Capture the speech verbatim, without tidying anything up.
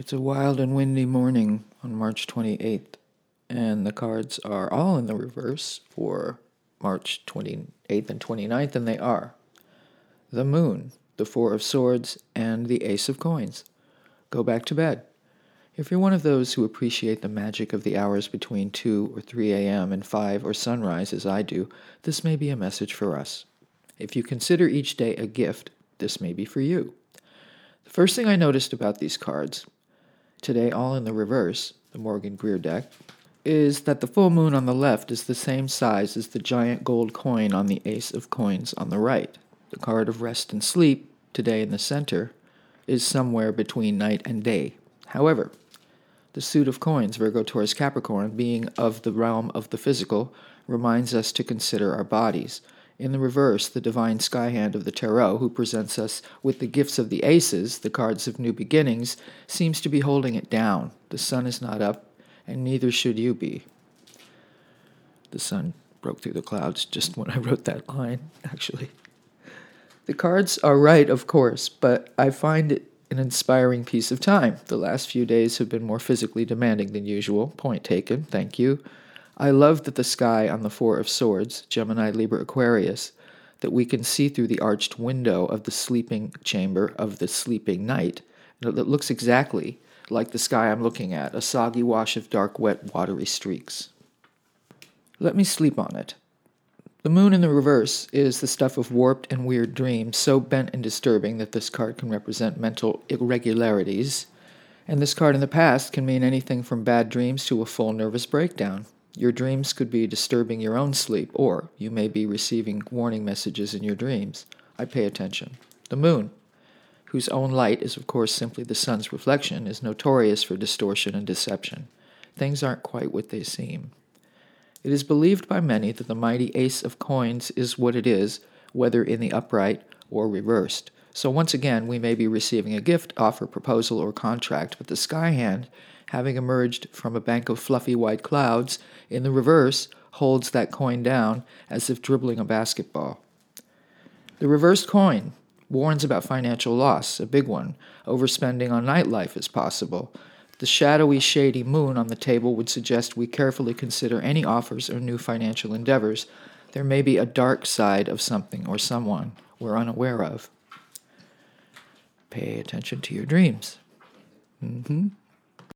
It's a wild and windy morning on March twenty-eighth, and the cards are all in the reverse for March twenty-eighth and twenty-ninth, and they are the Moon, the Four of Swords, and the Ace of Coins. Go back to bed. If you're one of those who appreciate the magic of the hours between two or three a.m. and five or sunrise as I do, this may be a message for us. If you consider each day a gift, this may be for you. The first thing I noticed about these cards, today all in the reverse, the Morgan Greer deck, is that the full moon on the left is the same size as the giant gold coin on the Ace of Coins on the right. The card of rest and sleep, today in the center, is somewhere between night and day. However, the suit of coins, Virgo, Taurus, Capricorn, being of the realm of the physical, reminds us to consider our bodies. In the reverse, the divine sky hand of the tarot, who presents us with the gifts of the aces, the cards of new beginnings, seems to be holding it down. The sun is not up, and neither should you be. The sun broke through the clouds just when I wrote that line, actually. The cards are right, of course, but I find it an inspiring piece of time. The last few days have been more physically demanding than usual. Point taken, thank you. I love that the sky on the Four of Swords, Gemini, Libra, Aquarius, that we can see through the arched window of the sleeping chamber of the sleeping night. And it looks exactly like the sky I'm looking at, a soggy wash of dark, wet, watery streaks. Let me sleep on it. The moon in the reverse is the stuff of warped and weird dreams, so bent and disturbing that this card can represent mental irregularities. And this card in the past can mean anything from bad dreams to a full nervous breakdown. Your dreams could be disturbing your own sleep, or you may be receiving warning messages in your dreams. I pay attention. The moon, whose own light is of course simply the sun's reflection, is notorious for distortion and deception. Things aren't quite what they seem. It is believed by many that the mighty Ace of Coins is what it is, whether in the upright or reversed. So once again, we may be receiving a gift, offer, proposal, or contract, but the sky hand, having emerged from a bank of fluffy white clouds, in the reverse, holds that coin down as if dribbling a basketball. The reversed coin warns about financial loss, a big one. Overspending on nightlife is possible. The shadowy, shady moon on the table would suggest we carefully consider any offers or new financial endeavors. There may be a dark side of something or someone we're unaware of. Pay attention to your dreams. Mm-hmm.